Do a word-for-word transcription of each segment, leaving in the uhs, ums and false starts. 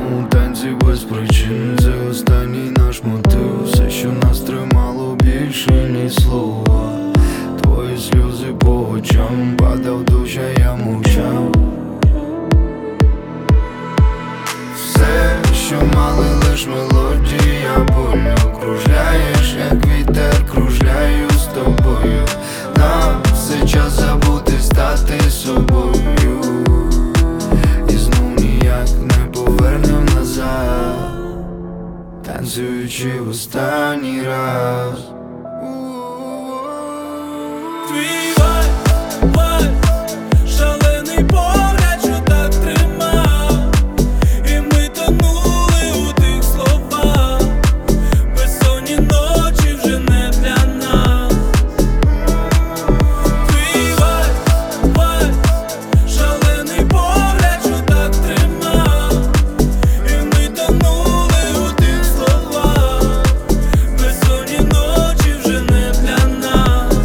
у танці без причин. Це останній наш мотив. Все, що нас тримало більше, ніж слова. Твої сльози по очам, падав дощ, а я мовчав. Все, що мали, лиш мелодія болю. Кружляєш, як вітер, кружляю з тобою. Нам все час забути, стати собою. І знов ніяк не повернем назад, танцюючи в останній раз. Твій вайб, вайб, шалений погляд, що так тримав. І ми тонули у тих словах. Безсонні ночі вже не для нас. Твій вайб, вайб, шалений погляд, що так тримав. І ми тонули у тих словах. Безсонні ночі вже не для нас.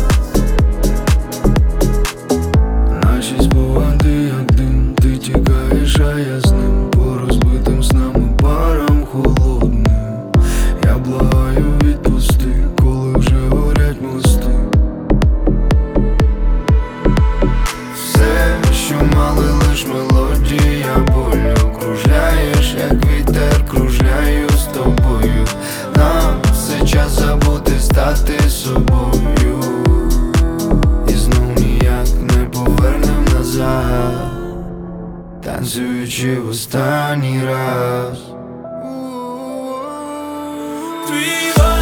Наші спогади, як дим, ти тікаєш, а я з ним. По розбитим снами парам холодним. Я благаю, відпусти, коли вже горять мости. Все, що мали, лиш мелодія болю. Кружляєш, як вітер, кружляю з тобою. Нам все час забути, стати собою. І знов ніяк не повернем назад, танцюючи в останній раз. Твій вайб,